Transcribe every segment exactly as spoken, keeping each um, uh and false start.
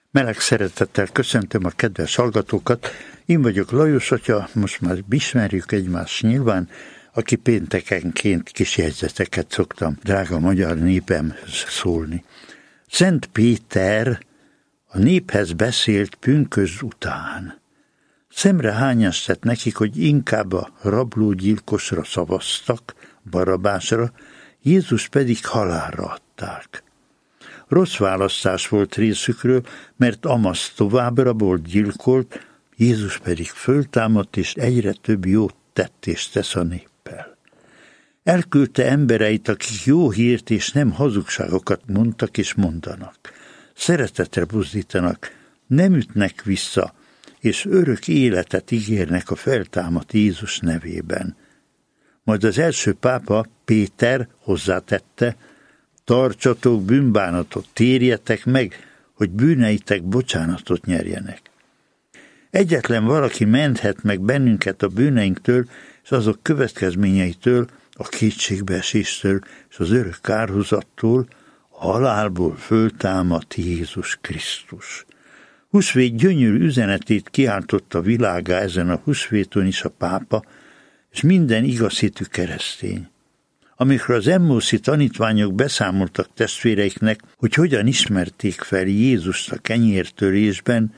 Meleg szeretettel köszöntöm a kedves hallgatókat. Én vagyok Lajos atya, most már ismerjük egymást nyilván, aki péntekenként kis jegyzeteket szoktam drága magyar népemhez szólni. Szent Péter a néphez beszélt pünkösd után. Szemre hányáztat nekik, hogy inkább a rablógyilkosra szavaztak, Barabásra, Jézus pedig halálra adták. Rossz választás volt részükről, mert Amasz tovább rabolt, gyilkolt, Jézus pedig föltámadt, és egyre több jót tett és tesz a néppel. Elküldte embereit, akik jó hírt és nem hazugságokat mondtak és mondanak. Szeretetre buzdítanak, nem ütnek vissza, és örök életet ígérnek a feltámadt Jézus nevében. Majd az első pápa, Péter hozzátette, tartsatok bűnbánatot, térjetek meg, hogy bűneitek bocsánatot nyerjenek. Egyetlen valaki menthet meg bennünket a bűneinktől, és azok következményeitől, a kétségbeeséstől és az örök kárhozattól, a halálból föltámadt Jézus Krisztus. Húsvét gyönyörű üzenetét kiáltotta világá ezen a húsvéton is a pápa, és minden igazhitű keresztény. Amikor az emmószi tanítványok beszámoltak testvéreiknek, hogy hogyan ismerték fel Jézust a kenyértörésben,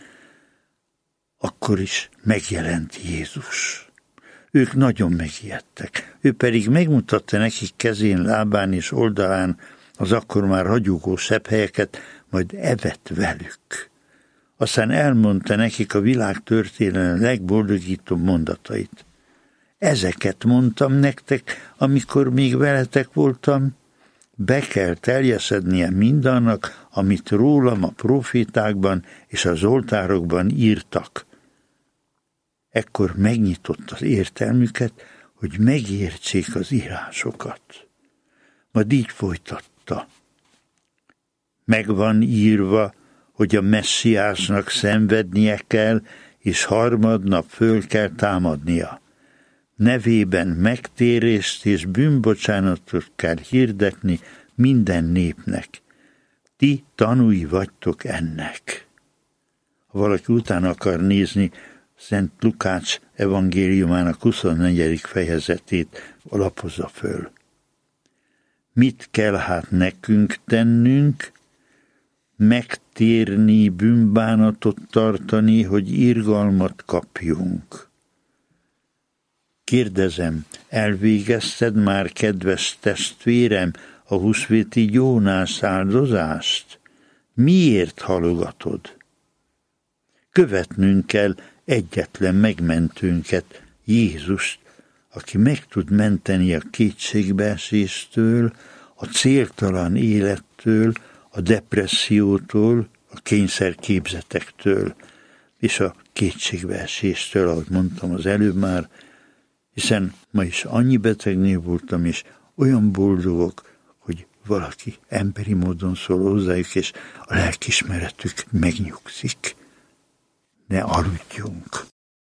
akkor is megjelent Jézus. Ők nagyon megijedtek. Ő pedig megmutatta nekik kezén, lábán és oldalán az akkor már ragyogó sebhelyeket, majd evett velük. Aztán elmondta nekik a világ történelem legboldogító mondatait. Ezeket mondtam nektek, amikor még veletek voltam, be kell teljesednie mindannak, amit rólam a profétákban és az oltárokban írtak. Ekkor megnyitott az értelmüket, hogy megértsék az írásokat. Majd így folytatta. Megvan írva, hogy a messziásnak szenvednie kell, és harmadnap föl kell támadnia. Nevében megtérést és bűnbocsánatot kell hirdetni minden népnek. Ti tanúi vagytok ennek. Ha valaki utána akar nézni, Szent Lukács evangéliumának huszonnegyedik fejezetét lapozza föl. Mit kell hát nekünk tennünk? Megtérni, bűnbánatot tartani, hogy irgalmat kapjunk. Kérdezem, elvégezted már, kedves testvérem, a húsvéti gyónás áldozást? Miért halogatod? Követnünk kell egyetlen megmentőnket, Jézust, aki meg tud menteni a kétségbeeséstől, a céltalan élettől, a depressziótól, a kényszerképzetektől, és a kétségbeeséstől, ahogy mondtam az előbb már, hiszen ma is annyi betegnél voltam, és olyan boldogok, hogy valaki emberi módon szól hozzájuk, és a lelkismeretük megnyugszik. Ne aludjunk.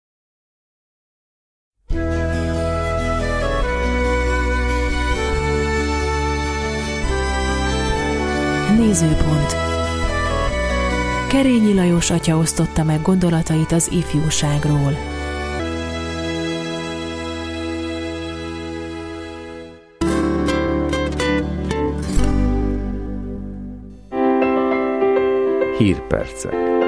Nézőpont. Kerényi Lajos atya osztotta meg gondolatait az ifjúságról. Hírpercek.